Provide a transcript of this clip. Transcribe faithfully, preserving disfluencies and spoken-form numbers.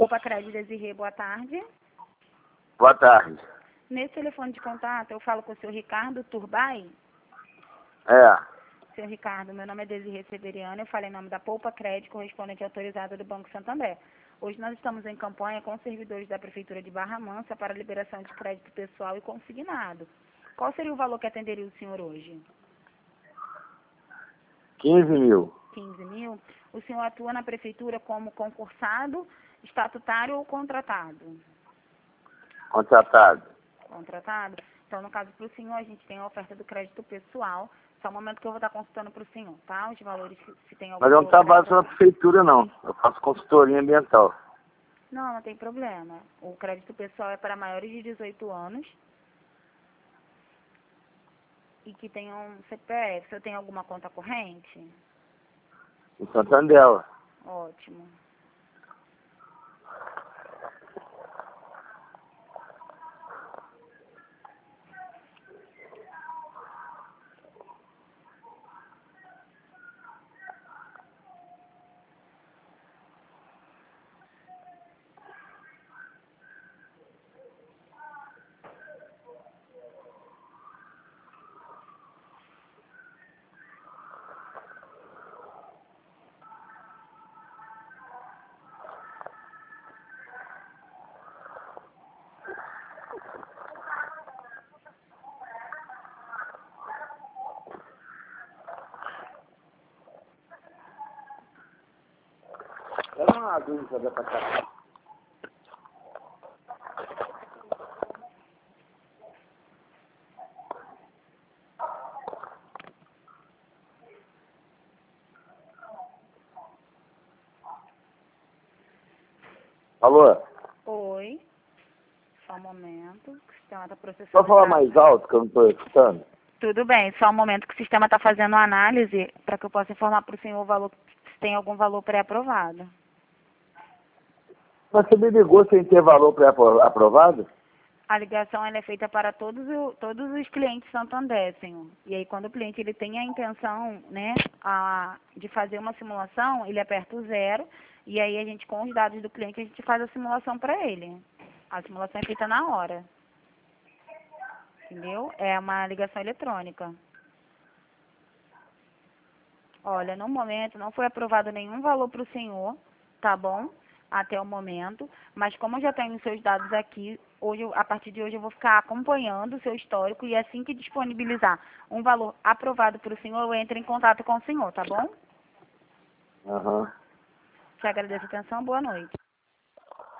Poupa Crédito Desirê, boa tarde. Boa tarde. Nesse telefone de contato, eu falo com o senhor Ricardo Turbay. É. Senhor Ricardo, meu nome é Desirê Severiano, eu falo em nome da Poupa Crédito, correspondente autorizada do Banco Santander. Hoje nós estamos em campanha com os servidores da Prefeitura de Barra Mansa para liberação de crédito pessoal e consignado. Qual seria o valor que atenderia o senhor hoje? quinze mil. quinze mil? O senhor atua na Prefeitura como concursado, estatutário ou contratado? Contratado. Contratado? Então, no caso, para o senhor, a gente tem a oferta do crédito pessoal. Só um momento que eu vou estar consultando para o senhor, tá? Os valores, se, se tem algum Mas eu não valor trabalho só na pré-aprovado. prefeitura, não. Eu faço consultoria ambiental. Não, não tem problema. O crédito pessoal é para maiores de dezoito anos e que tenham C P F. O senhor tem alguma conta corrente? Em Santander. Ótimo. Era uma aguinha da patata. Alô? Oi. Só um momento. O sistema está processando. Pode falar tá? mais alto que eu não estou escutando? Tudo bem. Só um momento que o sistema está fazendo a análise para que eu possa informar para o senhor o valor, se tem algum valor pré-aprovado. Mas você me ligou sem ter valor pré-aprovado? A ligação ela é feita para todos, o, todos os clientes Santander, senhor. E aí, quando o cliente ele tem a intenção, né, a, de fazer uma simulação, ele aperta o zero e aí a gente, com os dados do cliente, a gente faz a simulação para ele. A simulação é feita na hora. Entendeu? É uma ligação eletrônica. Olha, no momento não foi aprovado nenhum valor para o senhor, tá bom? Até o momento, mas como eu já tenho os seus dados aqui, hoje, a partir de hoje eu vou ficar acompanhando o seu histórico e assim que disponibilizar um valor aprovado para o senhor, eu entro em contato com o senhor, tá bom? Aham. Te agradeço a atenção, boa noite.